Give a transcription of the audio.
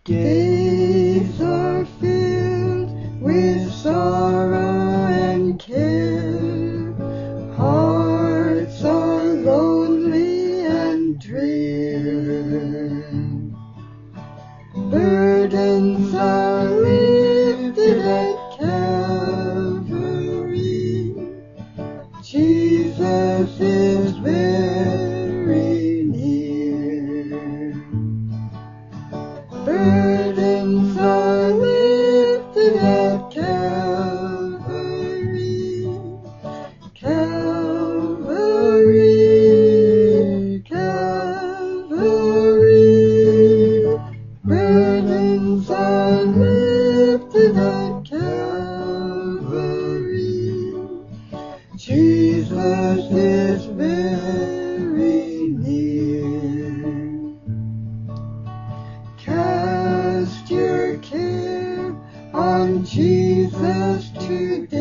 Days are filled with sorrow and care. Hearts are lonely and drear. Burdens are lifted at Calvary. Jesus is very near. Burdens are lifted at Calvary. Calvary, Calvary. Burdens are lifted at Calvary. Jesus is very near. Cast your care on Jesus today.